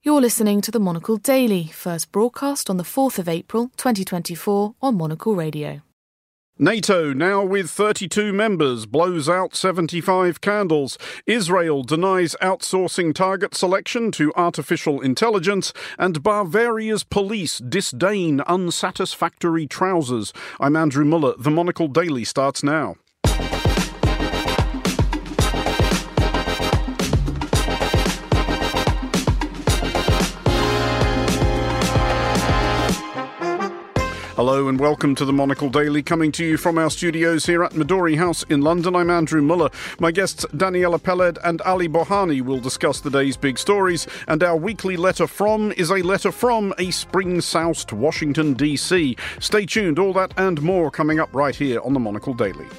You're listening to the Monocle Daily, first broadcast on the 4th of April 2024 on Monocle Radio. NATO, now with 32 members, blows out 75 candles. Israel denies outsourcing target selection to artificial intelligence. And Bavaria's police disdain unsatisfactory trousers. I'm Andrew Muller. The Monocle Daily starts now. Hello and welcome to the Monocle Daily, coming to you from our studios here at Midori House in London. I'm Andrew Muller. My guests Daniela Peled and Ali Bohani will discuss the day's big stories, and our weekly letter from is a letter from a spring-soused Washington, D.C. Stay tuned, all that and more coming up right here on the Monocle Daily.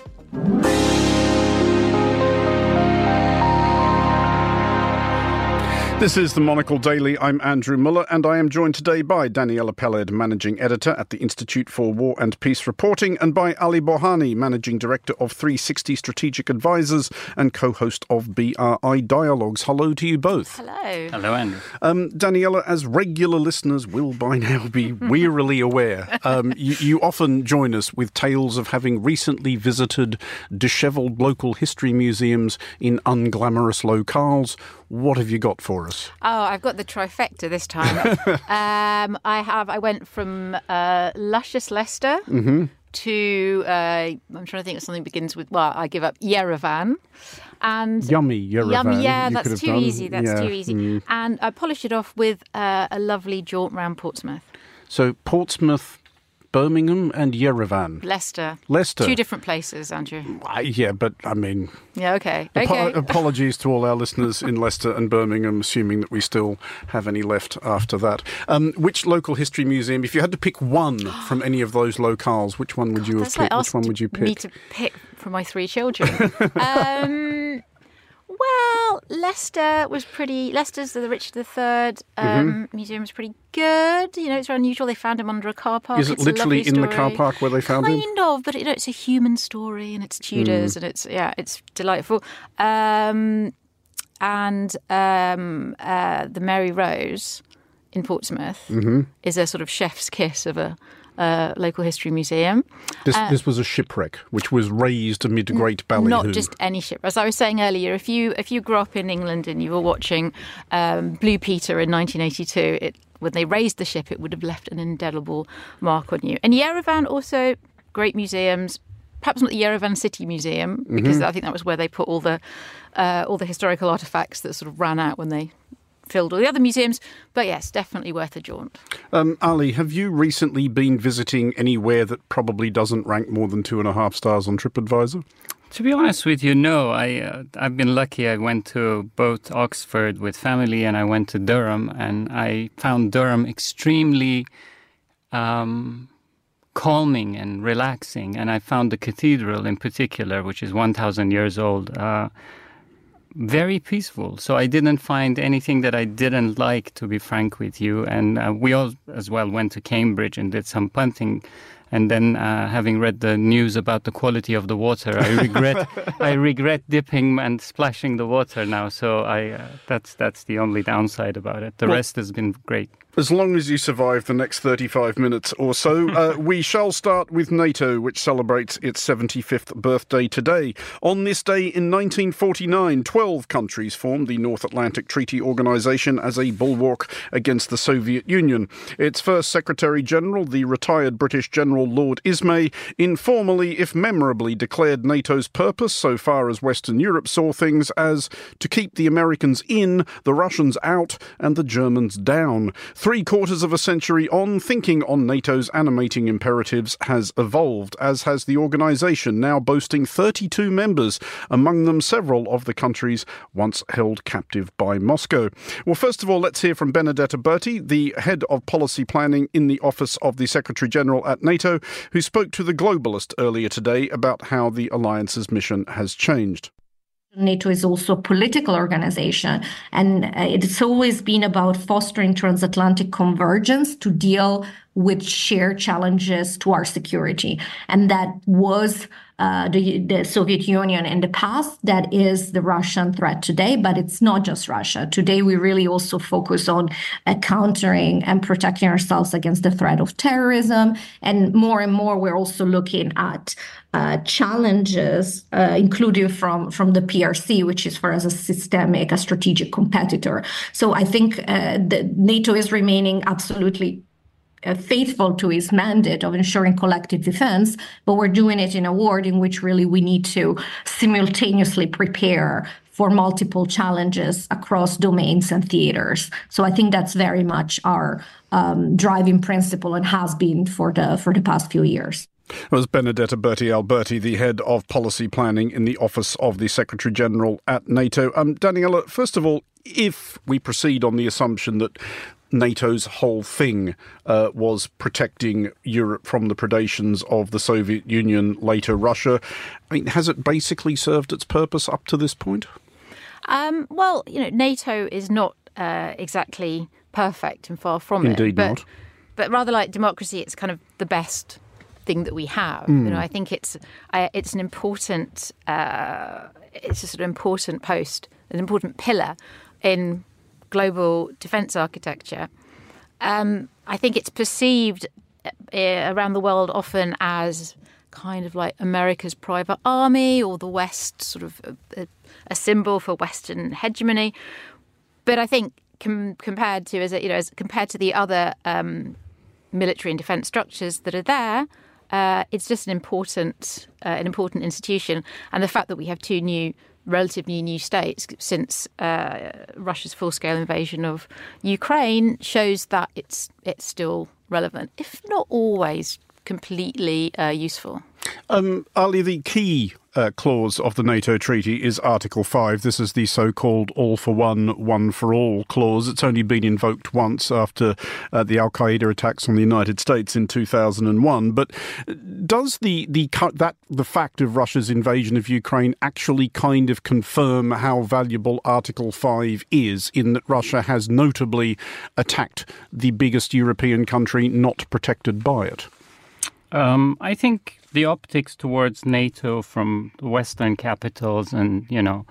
This is the Monocle Daily. I'm Andrew Muller, and I am joined today by Daniela Peled, Managing Editor at the Institute for War and Peace Reporting, and by Ali Bohani, Managing Director of 360 Strategic Advisors and co-host of BRI Dialogues. Hello to you both. Hello. Hello, Andrew. Daniela, as regular listeners will by now be wearily aware, you often join us with tales of having recently visited dishevelled local history museums in unglamorous locales. What have you got for us? Oh, I've got the trifecta this time. I went from luscious Leicester to, I'm trying to think of something that begins with, I give up, Yerevan. And Yummy Yerevan. Yummy, yeah, that's too easy. Too easy. And I polished it off with a lovely jaunt round Portsmouth. So Portsmouth, Birmingham and Yerevan. Leicester. Two different places, Andrew. Yeah, but I mean... Yeah, okay. Apologies to all our listeners in Leicester and Birmingham, assuming that we still have any left after that. Which local history museum, if you had to pick one from any of those locales, which one would you have picked? Which one would you pick? Me to pick for my three children. Well, Leicester's the Richard III museum is pretty good. You know, it's very unusual. They found him under a car park. Is it literally in the car park where they found him? Kind of, but it's a human story, and it's Tudors, and it's delightful. The Mary Rose in Portsmouth is a sort of chef's kiss of a local history museum. This was a shipwreck which was raised amid a great ballyhoo. Not just any shipwreck. As I was saying earlier, if you grew up in England and you were watching Blue Peter in 1982, when they raised the ship, it would have left an indelible mark on you. And Yerevan also, great museums. Perhaps not the Yerevan City Museum, because I think that was where they put all the historical artefacts that sort of ran out when they filled all the other museums. But yes, definitely worth a jaunt. Ali, have you recently been visiting anywhere that probably doesn't rank more than 2.5 stars on TripAdvisor? To be honest with you, no. I've been lucky. I went to both Oxford with family and I went to Durham, and I found Durham extremely calming and relaxing. And I found the cathedral in particular, which is 1,000 years old, very peaceful. So I didn't find anything that I didn't like, to be frank with you. And we all as well went to Cambridge and did some punting. And then having read the news about the quality of the water, I regret dipping and splashing the water now. So that's the only downside about it. The rest has been great. As long as you survive the next 35 minutes or so, we shall start with NATO, which celebrates its 75th birthday today. On this day in 1949, 12 countries formed the North Atlantic Treaty Organization as a bulwark against the Soviet Union. Its first Secretary-General, the retired British General Lord Ismay, informally, if memorably, declared NATO's purpose, so far as Western Europe saw things, as to keep the Americans in, the Russians out, and the Germans down. 3/4 of a century on, thinking on NATO's animating imperatives has evolved, as has the organisation, now boasting 32 members, among them several of the countries once held captive by Moscow. Well, first of all, let's hear from Benedetta Berti, the head of policy planning in the Office of the Secretary-General at NATO, who spoke to The Globalist earlier today about how the alliance's mission has changed. NATO is also a political organization, and it's always been about fostering transatlantic convergence to deal with shared challenges to our security. And that was the Soviet Union in the past. That is the Russian threat today, but it's not just Russia. Today, we really also focus on countering and protecting ourselves against the threat of terrorism. And more, we're also looking at challenges, including from the PRC, which is for us a systemic, a strategic competitor. So I think that NATO is remaining absolutely faithful to its mandate of ensuring collective defense, but we're doing it in a world in which really we need to simultaneously prepare for multiple challenges across domains and theaters. So I think that's very much our driving principle and has been for the past few years. Was Benedetta Berti Alberti, the head of policy planning in the Office of the Secretary General at NATO. Daniela, first of all, if we proceed on the assumption that NATO's whole thing was protecting Europe from the predations of the Soviet Union, later Russia, I mean, has it basically served its purpose up to this point? Well, NATO is not exactly perfect and far from Indeed not. But rather like democracy, it's kind of the best thing that we have. I think it's an important, it's a sort of important post, an important pillar in global defence architecture. I think it's perceived around the world often as kind of like America's private army or the West, sort of a symbol for Western hegemony. But I think compared to the other military and defence structures that are there, it's just an important institution. And the fact that we have two relatively new states since Russia's full-scale invasion of Ukraine shows that it's still relevant, if not always completely useful. Ali, the key clause of the NATO treaty is Article 5. This is the so-called all for one, one for all clause. It's only been invoked once after the Al-Qaeda attacks on the United States in 2001. But does the fact of Russia's invasion of Ukraine actually kind of confirm how valuable Article 5 is, in that Russia has notably attacked the biggest European country not protected by it? I think the optics towards NATO from the Western capitals and,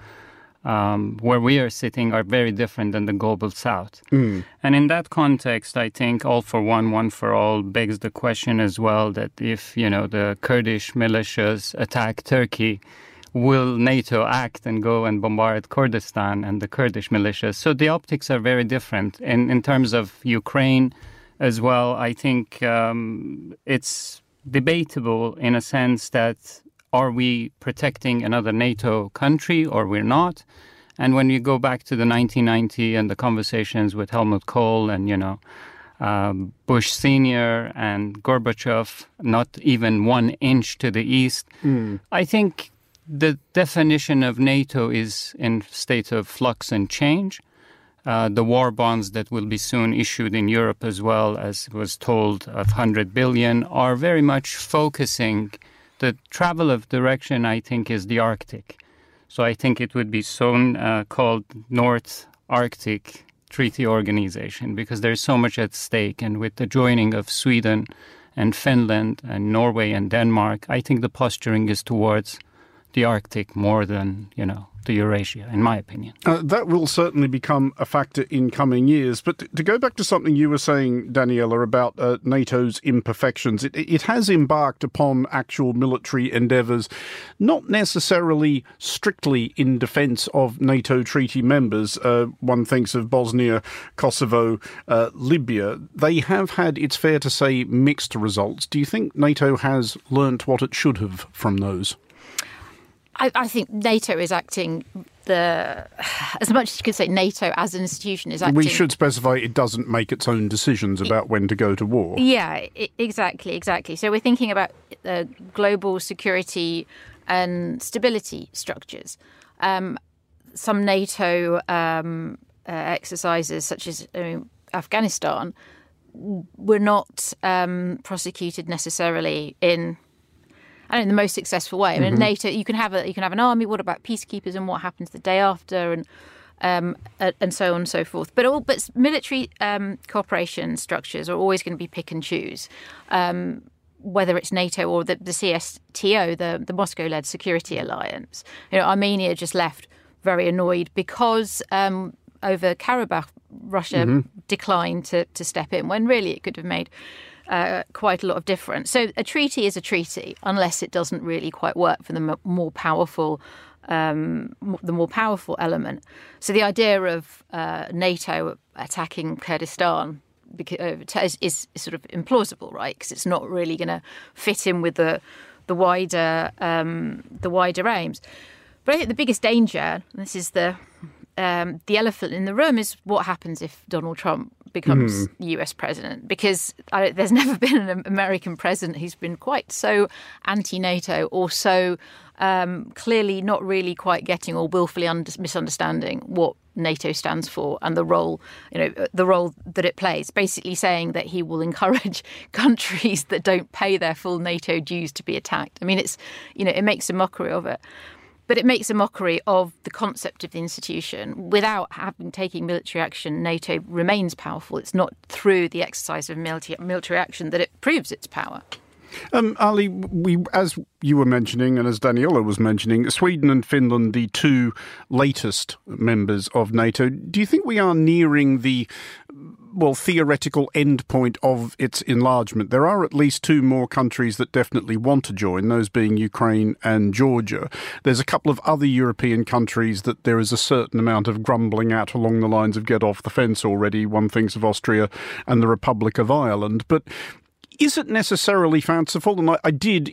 where we are sitting are very different than the global South. And in that context, I think all for one, one for all begs the question as well that if, the Kurdish militias attack Turkey, will NATO act and go and bombard Kurdistan and the Kurdish militias? So the optics are very different. And in terms of Ukraine as well, I think it's debatable in a sense that are we protecting another NATO country or we're not? And when you go back to the 1990 and the conversations with Helmut Kohl and, Bush Sr. and Gorbachev, not even 1 inch to the east, I think the definition of NATO is in state of flux and change. The war bonds that will be soon issued in Europe as well, as was told, of 100 billion, are very much focusing. The travel of direction, I think, is the Arctic. So I think it would be soon called North Arctic Treaty Organization, because there's so much at stake. And with the joining of Sweden and Finland and Norway and Denmark, I think the posturing is towards the Arctic more than, to Eurasia, in my opinion. That will certainly become a factor in coming years. But to go back to something you were saying, Daniela, about NATO's imperfections, it has embarked upon actual military endeavours, not necessarily strictly in defence of NATO treaty members. One thinks of Bosnia, Kosovo, Libya. They have had, it's fair to say, mixed results. Do you think NATO has learnt what it should have from those? I think NATO is acting as much as you could say NATO as an institution is acting. We should specify it doesn't make its own decisions about when to go to war. Yeah, exactly. So we're thinking about global security and stability structures. Some NATO exercises, such as Afghanistan, were not prosecuted necessarily in the most successful way. I mean, NATO, you can have an army. What about peacekeepers and what happens the day after? And and so on and so forth. But military cooperation structures are always going to be pick and choose. Whether it's NATO or the CSTO, the Moscow-led security alliance. Armenia just left very annoyed because over Karabakh, Russia declined to step in when really it could have made quite a lot of difference. So a treaty is a treaty unless it doesn't really quite work for the more powerful element. So the idea of NATO attacking Kurdistan is sort of implausible, right? Because it's not really going to fit in with the wider aims. But I think the biggest danger, and this is the elephant in the room, is what happens if Donald Trump becomes US president. Because there's never been an American president who's been quite so anti-NATO or so clearly not really quite getting or willfully misunderstanding what NATO stands for and the role that it plays. Basically saying that he will encourage countries that don't pay their full NATO dues to be attacked. I mean, it makes a mockery of it. But it makes a mockery of the concept of the institution. Without taking military action, NATO remains powerful. It's not through the exercise of military action that it proves its power. Ali, as you were mentioning, and as Daniela was mentioning, Sweden and Finland, the two latest members of NATO, do you think we are nearing the theoretical endpoint of its enlargement? There are at least two more countries that definitely want to join, those being Ukraine and Georgia. There's a couple of other European countries that there is a certain amount of grumbling at along the lines of get off the fence already. One thinks of Austria and the Republic of Ireland. But is it necessarily fanciful? And I did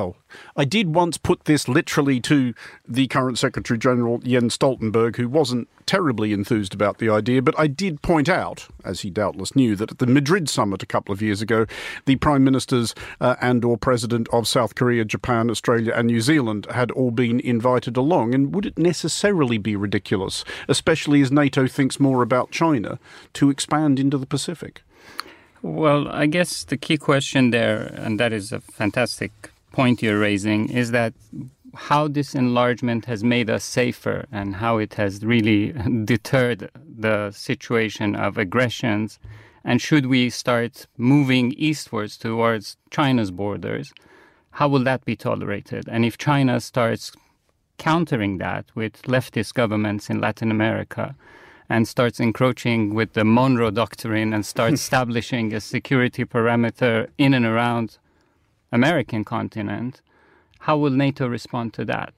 once put this literally to the current Secretary General Jens Stoltenberg, who wasn't terribly enthused about the idea, but I did point out, as he doubtless knew, that at the Madrid summit a couple of years ago, the Prime Ministers and or President of South Korea, Japan, Australia and New Zealand had all been invited along. And would it necessarily be ridiculous, especially as NATO thinks more about China, to expand into the Pacific? Well, I guess the key question there, and that is a fantastic point you're raising, is that how this enlargement has made us safer and how it has really deterred the situation of aggressions. And should we start moving eastwards towards China's borders, how will that be tolerated? And if China starts countering that with leftist governments in Latin America, and starts encroaching with the Monroe Doctrine and starts establishing a security parameter in and around American continent, how will NATO respond to that?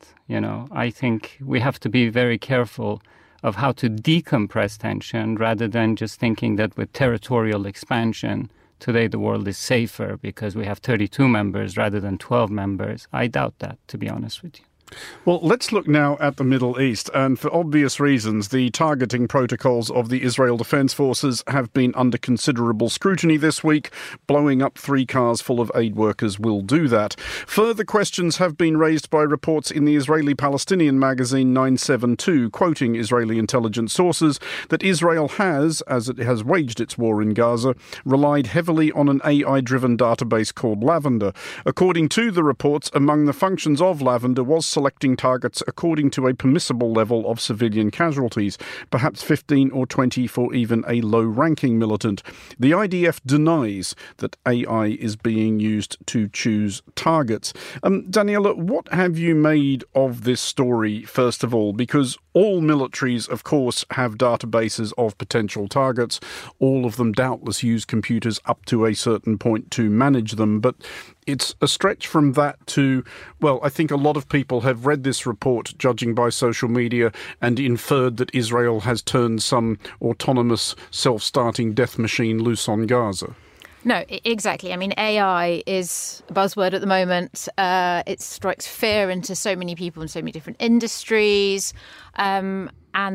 I think we have to be very careful of how to decompress tension rather than just thinking that with territorial expansion, today the world is safer because we have 32 members rather than 12 members. I doubt that, to be honest with you. Well, let's look now at the Middle East. And for obvious reasons, the targeting protocols of the Israel Defense Forces have been under considerable scrutiny this week. Blowing up 3 cars full of aid workers will do that. Further questions have been raised by reports in the Israeli-Palestinian magazine 972, quoting Israeli intelligence sources, that Israel has, as it has waged its war in Gaza, relied heavily on an AI-driven database called Lavender. According to the reports, among the functions of Lavender was selecting targets according to a permissible level of civilian casualties, perhaps 15 or 20 for even a low-ranking militant. The IDF denies that AI is being used to choose targets. Daniela, what have you made of this story, first of all? Because all militaries, of course, have databases of potential targets. All of them doubtless use computers up to a certain point to manage them. But it's a stretch from that to, I think a lot of people have read this report, judging by social media, and inferred that Israel has turned some autonomous, self-starting death machine loose on Gaza. No, exactly. I mean, AI is a buzzword at the moment. It strikes fear into so many people in so many different industries. And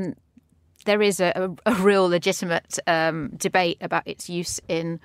there is a real legitimate debate about its use in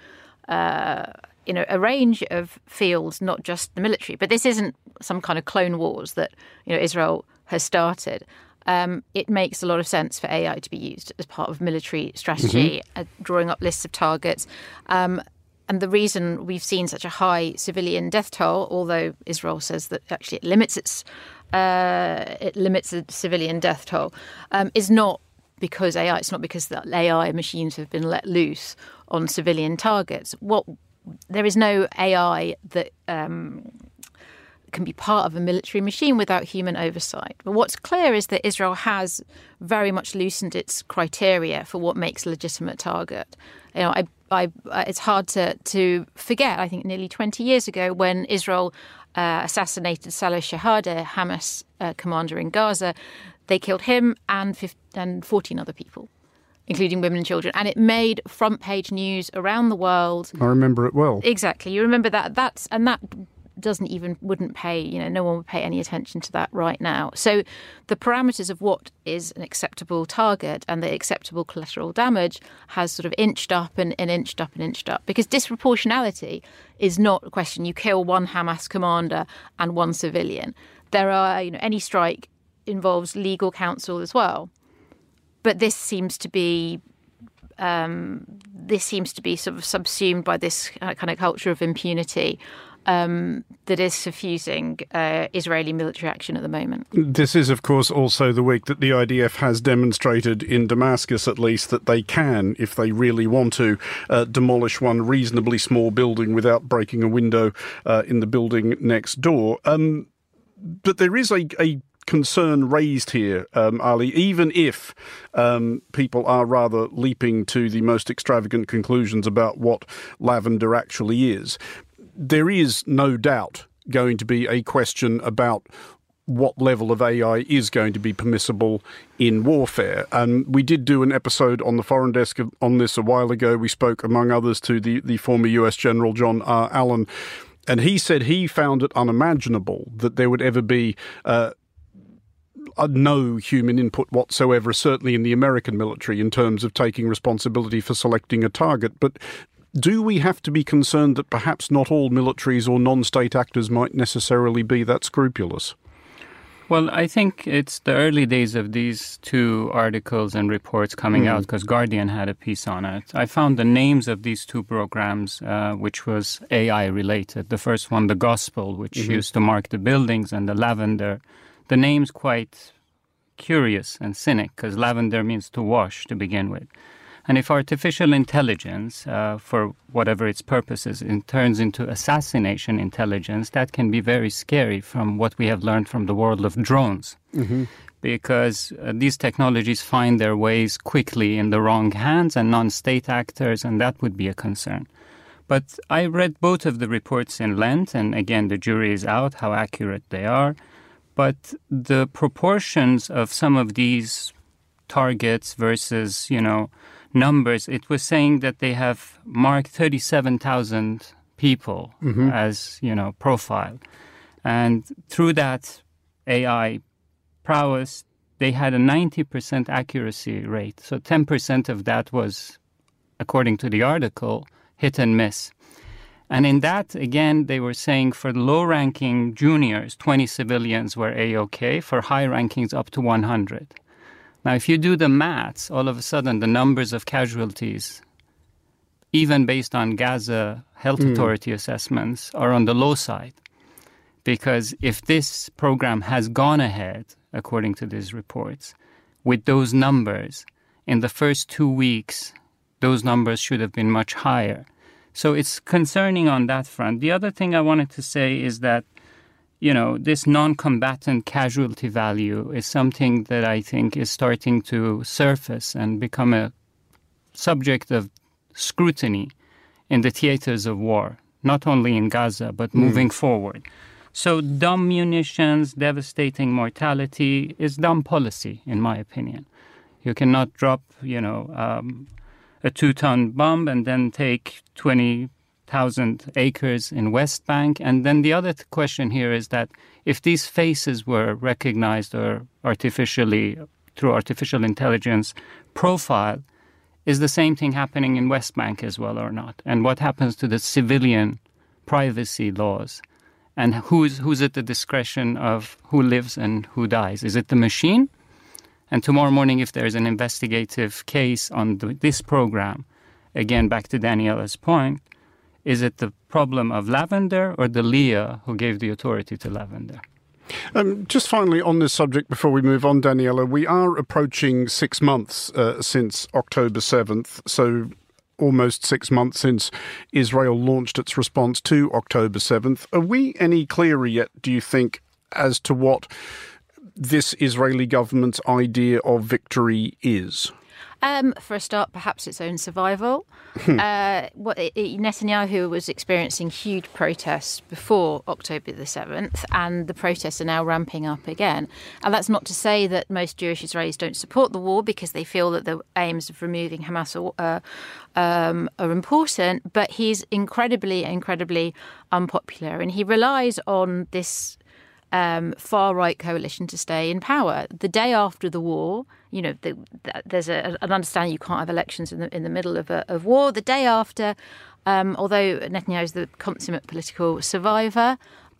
a range of fields, not just the military. But this isn't some kind of clone wars that Israel has started. It makes a lot of sense for AI to be used as part of military strategy, drawing up lists of targets. And the reason we've seen such a high civilian death toll, although Israel says that actually it limits the civilian death toll, is not because AI. It's not because the AI machines have been let loose on civilian targets. There is no AI that can be part of a military machine without human oversight. But what's clear is that Israel has very much loosened its criteria for what makes a legitimate target. It's hard to forget, I think nearly 20 years ago when Israel assassinated Saleh Shahada, Hamas commander in Gaza, they killed him and 14 other people, including women and children. And it made front page news around the world. I remember it well. Exactly. You remember that. That wouldn't pay, no one would pay any attention to that right now. So the parameters of what is an acceptable target and the acceptable collateral damage has sort of inched up and inched up and inched up, because disproportionality is not a question. You kill one Hamas commander and one civilian. There are, any strike involves legal counsel as well. But this seems to be sort of subsumed by this kind of culture of impunity that is suffusing Israeli military action at the moment. This is, of course, also the week that the IDF has demonstrated in Damascus, at least, that they can, if they really want to, demolish one reasonably small building without breaking a window in the building next door. But there is a concern raised here, Ali, even if people are rather leaping to the most extravagant conclusions about what Lavender actually is. There is no doubt going to be a question about what level of AI is going to be permissible in warfare. We did do an episode on the Foreign Desk on this a while ago. We spoke, among others, to the former US General John R. Allen, and he said he found it unimaginable that there would ever be no human input whatsoever, certainly in the American military, in terms of taking responsibility for selecting a target. But do we have to be concerned that perhaps not all militaries or non-state actors might necessarily be that scrupulous? Well, I think it's the early days of these two articles and reports coming out, because Guardian had a piece on it. I found the names of these two programs, which was AI related. The first one, The Gospel, which used to mark the buildings, and the Lavender. The name's quite curious and cynic, because lavender means to wash to begin with. And if artificial intelligence, for whatever its purposes, turns into assassination intelligence, that can be very scary from what we have learned from the world of drones. Because these technologies find their ways quickly in the wrong hands and non-state actors, and that would be a concern. But I read both of the reports in length, and again, the jury is out how accurate they are. But the proportions of some of these targets versus, numbers, it was saying that they have marked 37,000 people as, profile. And through that AI prowess, they had a 90% accuracy rate. So 10% of that was, according to the article, hit and miss. And in that, again, they were saying for the low-ranking juniors, 20 civilians were A-OK. For high rankings, up to 100. Now, if you do the maths, all of a sudden, the numbers of casualties, even based on Gaza Health Authority assessments, are on the low side. Because if this program has gone ahead, according to these reports, with those numbers, in the first 2 weeks, those numbers should have been much higher. So it's concerning on that front. The other thing I wanted to say is that, this non-combatant casualty value is something that I think is starting to surface and become a subject of scrutiny in the theaters of war, not only in Gaza, but moving forward. So dumb munitions, devastating mortality is dumb policy, in my opinion. You cannot drop, a 2-ton bomb and then take 20,000 acres in West Bank. And then the other question here is that if these faces were recognized or through artificial intelligence profile, is the same thing happening in West Bank as well or not? And what happens to the civilian privacy laws? And who's at the discretion of who lives and who dies? Is it the machine? And tomorrow morning, if there's an investigative case on this program, again, back to Daniela's point, is it the problem of Lavender or the Leah who gave the authority to Lavender? Just finally on this subject before we move on, Daniela, we are approaching 6 months since October 7th, so almost 6 months since Israel launched its response to October 7th. Are we any clearer yet, do you think, as to what this Israeli government's idea of victory is? For a start, perhaps its own survival. Netanyahu was experiencing huge protests before October the 7th, and the protests are now ramping up again. And that's not to say that most Jewish Israelis don't support the war, because they feel that the aims of removing Hamas are important, but he's incredibly unpopular, and he relies on this far-right coalition to stay in power. The day after the war, there's an understanding you can't have elections in the middle of war. The day after, although Netanyahu is the consummate political survivor,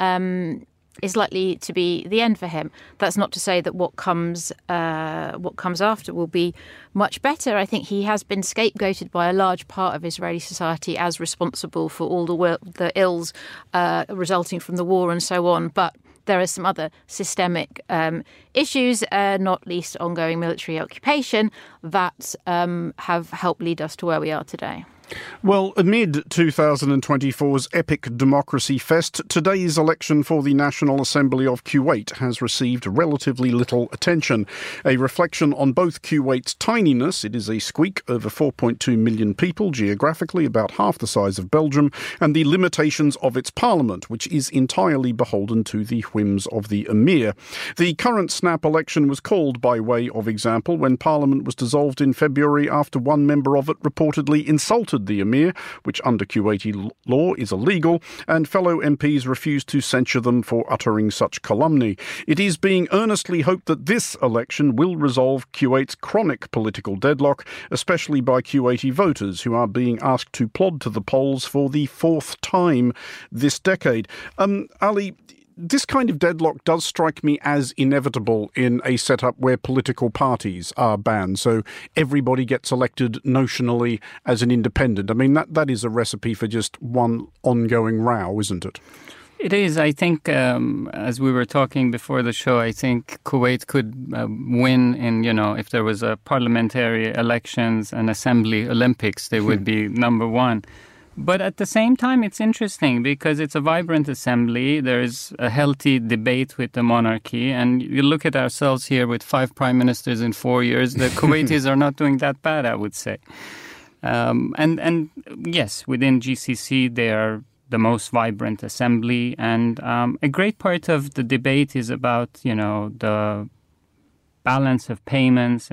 is likely to be the end for him. That's not to say that what comes after will be much better. I think he has been scapegoated by a large part of Israeli society as responsible for all the ills resulting from the war and so on. But there are some other systemic issues, not least ongoing military occupation, that have helped lead us to where we are today. Well, amid 2024's epic democracy fest, today's election for the National Assembly of Kuwait has received relatively little attention. A reflection on both Kuwait's tininess — it is a squeak over 4.2 million people, geographically about half the size of Belgium — and the limitations of its parliament, which is entirely beholden to the whims of the emir. The current snap election was called by way of example when parliament was dissolved in February after one member of it reportedly insulted the emir, which under Kuwaiti law is illegal, and fellow MPs refused to censure them for uttering such calumny. It is being earnestly hoped that this election will resolve Kuwait's chronic political deadlock, especially by Kuwaiti voters who are being asked to plod to the polls for the fourth time this decade. Ali, this kind of deadlock does strike me as inevitable in a setup where political parties are banned, so everybody gets elected notionally as an independent. I mean, that is a recipe for just one ongoing row, isn't it? It is. I think, as we were talking before the show, I think Kuwait could win in, if there was a parliamentary elections and assembly Olympics, they would be number one. But at the same time, it's interesting because it's a vibrant assembly. There's a healthy debate with the monarchy. And you look at ourselves here with 5 prime ministers in 4 years. The Kuwaitis are not doing that bad, I would say. And yes, within GCC, they are the most vibrant assembly. And a great part of the debate is about, the balance of payments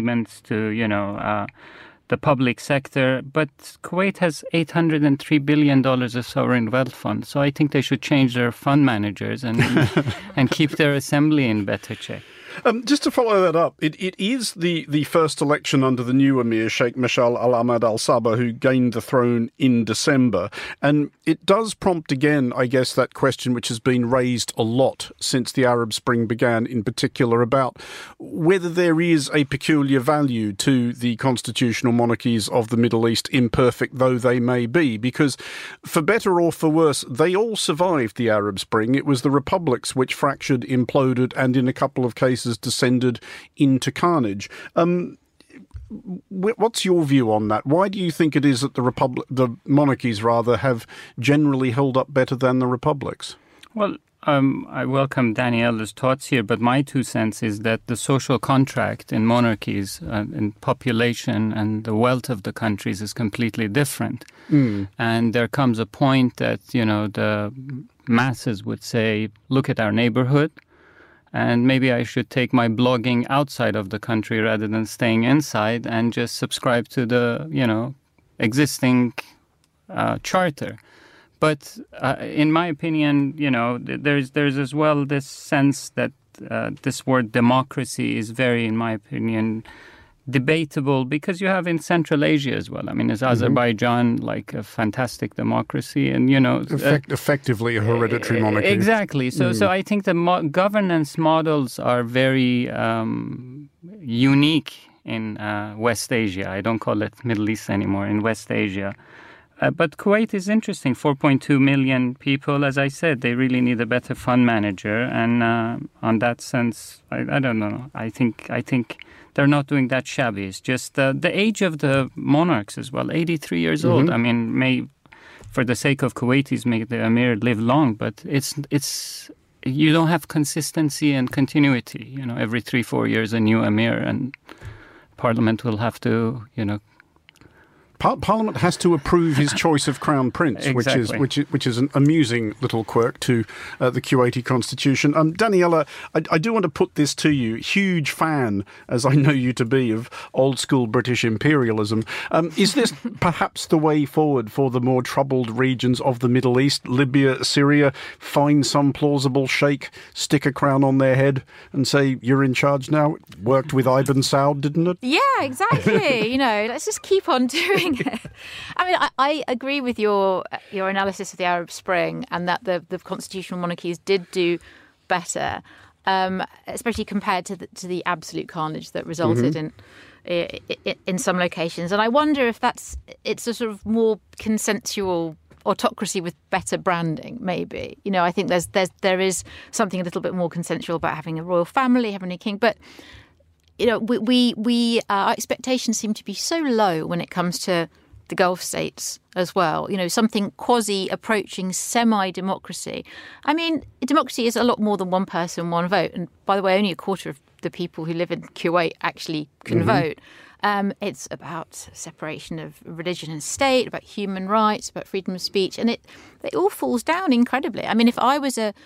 to, the public sector, but Kuwait has $803 billion of sovereign wealth fund. So I think they should change their fund managers and keep their assembly in better check. Just to follow that up, it is the first election under the new emir, Sheikh Mashal Al-Ahmad Al-Sabah, who gained the throne in December. And it does prompt again, I guess, that question which has been raised a lot since the Arab Spring began, in particular about whether there is a peculiar value to the constitutional monarchies of the Middle East, imperfect though they may be. Because for better or for worse, they all survived the Arab Spring. It was the republics which fractured, imploded, and in a couple of cases descended into carnage. What's your view on that? Why do you think it is that the monarchies have generally held up better than the republics? Well, I welcome Daniela's thoughts here, but my 2 cents is that the social contract in monarchies and population and the wealth of the countries is completely different. And there comes a point that, the masses would say, look at our neighborhood, and maybe I should take my blogging outside of the country rather than staying inside and just subscribe to the, existing charter. But in my opinion, there's as well this sense that this word democracy is very, in my opinion, debatable because you have in Central Asia as well. I mean, is Azerbaijan like a fantastic democracy? And, effectively a hereditary monarchy. Exactly. So I think the governance models are very unique in West Asia. I don't call it Middle East anymore. In West Asia. But Kuwait is interesting. 4.2 million people, as I said, they really need a better fund manager. And on that sense, I don't know. I think they're not doing that shabby. It's just the age of the monarchs as well, 83 years old. I mean, for the sake of Kuwaitis, make the emir live long, but it's you don't have consistency and continuity. You know, every 3-4 years a new emir, and Parliament will have to, Parliament has to approve his choice of Crown Prince, Exactly. which is an amusing little quirk to the Kuwaiti constitution. Daniela, I do want to put this to you. Huge fan, as I know you to be, of old school British imperialism. Is this perhaps the way forward for the more troubled regions of the Middle East, Libya, Syria? Find some plausible sheikh, stick a crown on their head, and say you're in charge now. It worked with Ibn Saud, didn't it? Yeah, exactly. Let's just keep on doing. I mean, I agree with your analysis of the Arab Spring and that the constitutional monarchies did do better, especially compared to the absolute carnage that resulted in some locations. And I wonder if it's a sort of more consensual autocracy with better branding, maybe. I think there is something a little bit more consensual about having a royal family, having a king, but. Our expectations seem to be so low when it comes to the Gulf states as well. Something quasi approaching semi-democracy. I mean, democracy is a lot more than one person, one vote. And by the way, only a quarter of the people who live in Kuwait actually can vote. It's about separation of religion and state, about human rights, about freedom of speech, and it all falls down incredibly. I mean, if I was in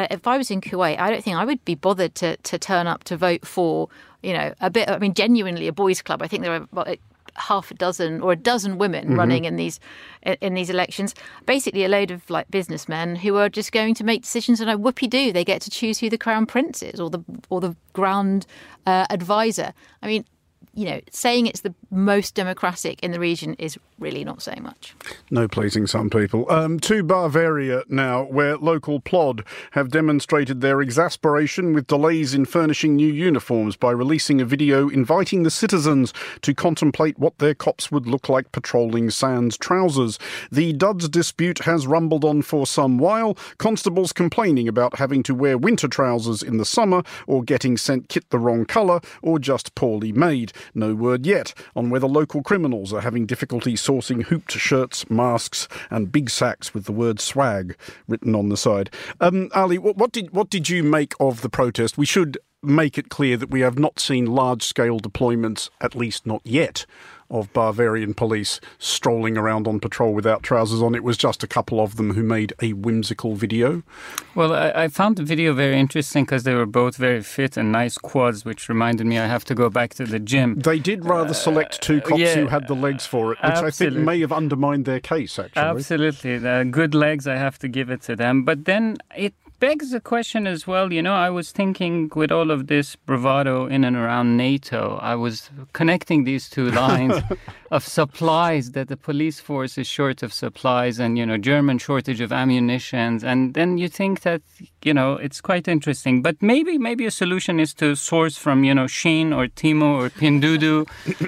Kuwait, I don't think I would be bothered to turn up to vote for, genuinely a boys' club. I think there are about half a dozen or a dozen women running in these elections. Basically, a load of businessmen who are just going to make decisions, and whoopie-doo, they get to choose who the crown prince is or the grand advisor. I mean. Saying it's the most democratic in the region is really not saying much. No pleasing some people. To Bavaria now, where local Plod have demonstrated their exasperation with delays in furnishing new uniforms by releasing a video inviting the citizens to contemplate what their cops would look like patrolling sans trousers. The duds dispute has rumbled on for some while, constables complaining about having to wear winter trousers in the summer or getting sent kit the wrong colour or just poorly made. No word yet on whether local criminals are having difficulty sourcing hooped shirts, masks and big sacks with the word swag written on the side. Ali, what did you make of the protest? We should make it clear that we have not seen large-scale deployments, at least not yet, of Bavarian police strolling around on patrol without trousers on. It was just a couple of them who made a whimsical video. Well, I found the video very interesting because they were both very fit and nice quads, which reminded me I have to go back to the gym. They did rather select two cops who had the legs for it, which absolutely. I think may have undermined their case, actually. Absolutely. The good legs, I have to give it to them. But then it begs the question as well, I was thinking with all of this bravado in and around NATO, I was connecting these two lines of supplies, that the police force is short of supplies and, German shortage of ammunition. And then you think that, it's quite interesting. But maybe a solution is to source from, Shein or Temu or Pinduoduo.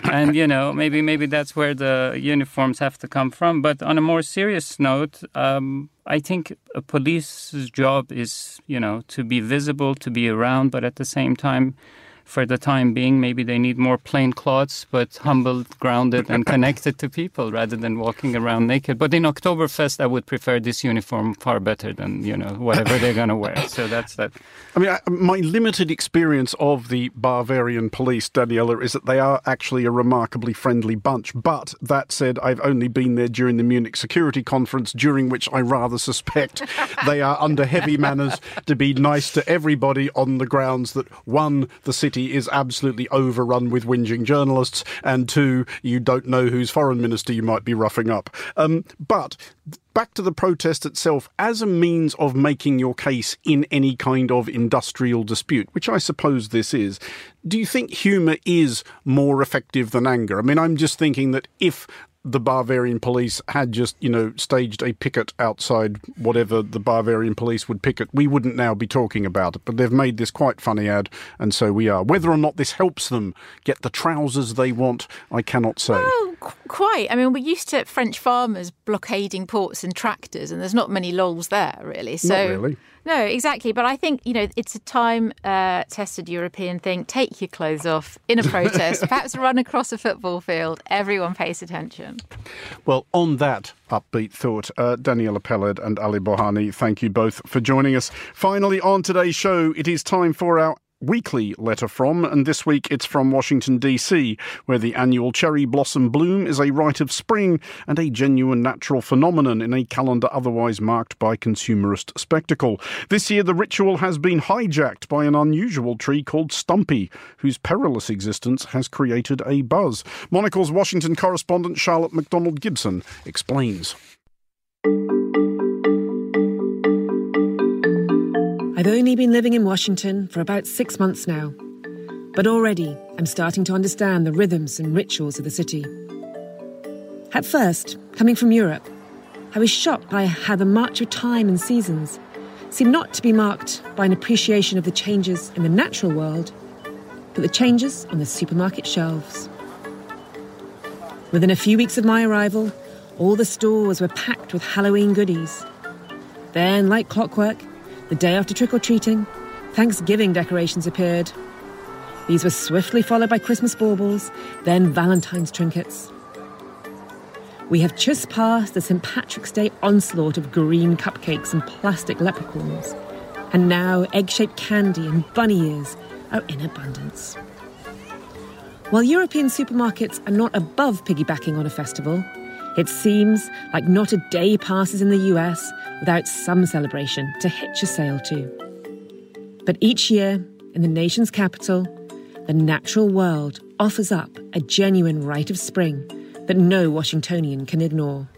And, maybe that's where the uniforms have to come from. But on a more serious note, I think a police's job is, to be visible, to be around, but at the same time, for the time being, maybe they need more plain clothes, but humble, grounded, and connected to people rather than walking around naked. But in Oktoberfest, I would prefer this uniform far better than, whatever they're going to wear. So that's that. I mean, my limited experience of the Bavarian police, Daniela, is that they are actually a remarkably friendly bunch. But that said, I've only been there during the Munich Security Conference, during which I rather suspect they are under heavy manners to be nice to everybody on the grounds that, one, the city is absolutely overrun with whinging journalists, and two, you don't know whose foreign minister you might be roughing up. But back to the protest itself, as a means of making your case in any kind of industrial dispute, which I suppose this is, do you think humour is more effective than anger? I mean, I'm just thinking that if the Bavarian police had just, staged a picket outside whatever the Bavarian police would picket, we wouldn't now be talking about it. But they've made this quite funny ad, and so we are. Whether or not this helps them get the trousers they want, I cannot say. Well, Quite. I mean, we're used to French farmers blockading ports and tractors, and there's not many lols there, really. So, not really. No, exactly. But I think, it's a time-tested European thing. Take your clothes off in a protest, perhaps run across a football field. Everyone pays attention. Well, on that upbeat thought, Daniela Peled and Ali Bohani, thank you both for joining us. Finally, on today's show, it is time for our weekly letter from, and this week it's from Washington, D.C., where the annual cherry blossom bloom is a rite of spring and a genuine natural phenomenon in a calendar otherwise marked by consumerist spectacle. This year, the ritual has been hijacked by an unusual tree called Stumpy, whose perilous existence has created a buzz. Monocle's Washington correspondent Charlotte McDonald-Gibson explains. I've only been living in Washington for about 6 months now, but already I'm starting to understand the rhythms and rituals of the city. At first, coming from Europe, I was shocked by how the march of time and seasons seemed not to be marked by an appreciation of the changes in the natural world, but the changes on the supermarket shelves. Within a few weeks of my arrival, all the stores were packed with Halloween goodies. Then, like clockwork, the day after trick-or-treating, Thanksgiving decorations appeared. These were swiftly followed by Christmas baubles, then Valentine's trinkets. We have just passed the St. Patrick's Day onslaught of green cupcakes and plastic leprechauns, and now egg-shaped candy and bunny ears are in abundance. While European supermarkets are not above piggybacking on a festival, it seems like not a day passes in the US without some celebration to hitch a sail to. But each year, in the nation's capital, the natural world offers up a genuine rite of spring that no Washingtonian can ignore.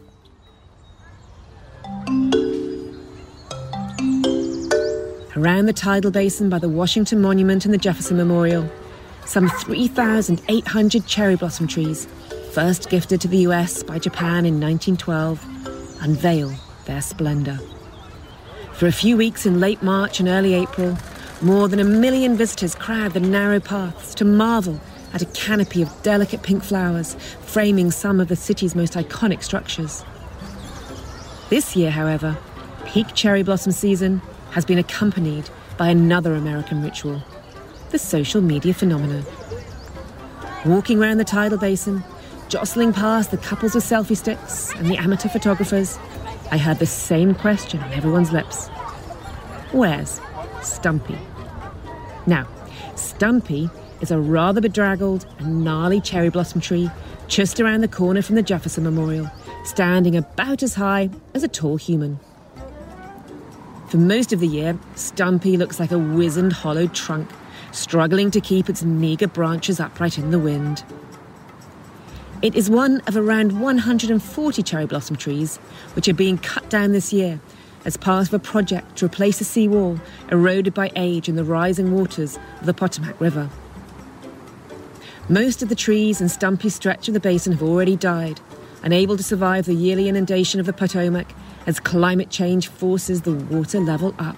Around the tidal basin by the Washington Monument and the Jefferson Memorial, some 3,800 cherry blossom trees, first gifted to the US by Japan in 1912, unveil their splendour. For a few weeks in late March and early April, more than 1 million visitors crowd the narrow paths to marvel at a canopy of delicate pink flowers framing some of the city's most iconic structures. This year, however, peak cherry blossom season has been accompanied by another American ritual, the social media phenomenon. Walking around the tidal basin, jostling past the couples with selfie sticks and the amateur photographers, I heard the same question on everyone's lips. Where's Stumpy? Now, Stumpy is a rather bedraggled and gnarly cherry blossom tree just around the corner from the Jefferson Memorial, standing about as high as a tall human. For most of the year, Stumpy looks like a wizened, hollowed trunk, struggling to keep its meagre branches upright in the wind. It is one of around 140 cherry blossom trees which are being cut down this year as part of a project to replace a seawall eroded by age in the rising waters of the Potomac River. Most of the trees in Stumpy's stretch of the basin have already died, unable to survive the yearly inundation of the Potomac as climate change forces the water level up.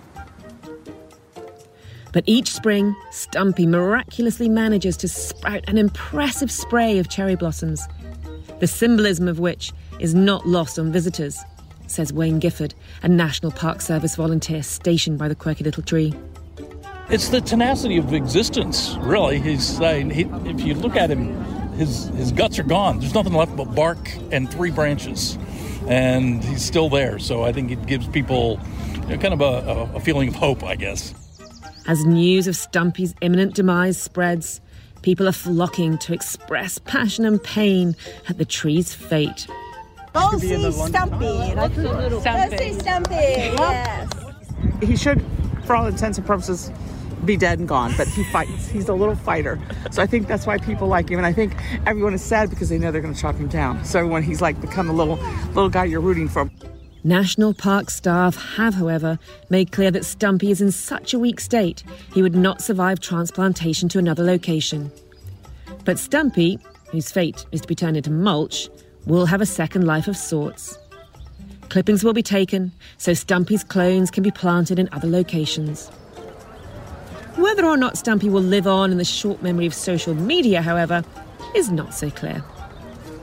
But each spring, Stumpy miraculously manages to sprout an impressive spray of cherry blossoms, the symbolism of which is not lost on visitors, says Wayne Gifford, a National Park Service volunteer stationed by the quirky little tree. It's the tenacity of existence, really. He's saying, if you look at him, his guts are gone. There's nothing left but bark and 3 branches, and he's still there. So I think it gives people kind of a feeling of hope, I guess. As news of Stumpy's imminent demise spreads, people are flocking to express passion and pain at the tree's fate. Go see Stumpy. Go see Stumpy, yes. He should, for all intents and purposes, be dead and gone, but he fights. He's a little fighter. So I think that's why people like him. And I think everyone is sad because they know they're going to chop him down. So when he's become the little guy you're rooting for. National Park staff have, however, made clear that Stumpy is in such a weak state he would not survive transplantation to another location. But Stumpy, whose fate is to be turned into mulch, will have a second life of sorts. Clippings will be taken so Stumpy's clones can be planted in other locations. Whether or not Stumpy will live on in the short memory of social media, however, is not so clear.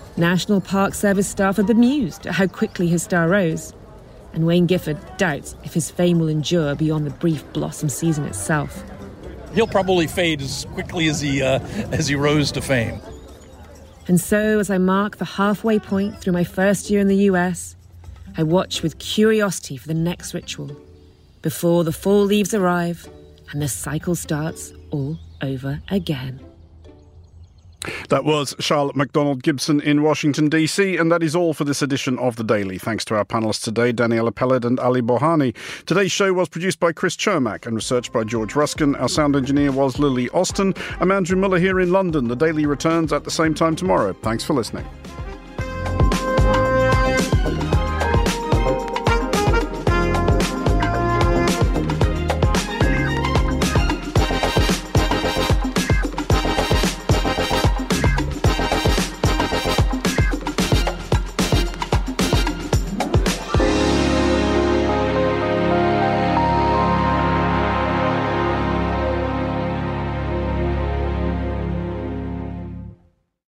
National Park Service staff are bemused at how quickly his star rose. And Wayne Gifford doubts if his fame will endure beyond the brief blossom season itself. He'll probably fade as quickly as he rose to fame. And so, as I mark the halfway point through my first year in the US, I watch with curiosity for the next ritual, before the fall leaves arrive and the cycle starts all over again. That was Charlotte MacDonald Gibson in Washington, D.C., and that is all for this edition of The Daily. Thanks to our panellists today, Daniela Peled and Ali Bohani. Today's show was produced by Chris Chermak and researched by George Ruskin. Our sound engineer was Lily Austin. I'm Andrew Muller here in London. The Daily returns at the same time tomorrow. Thanks for listening.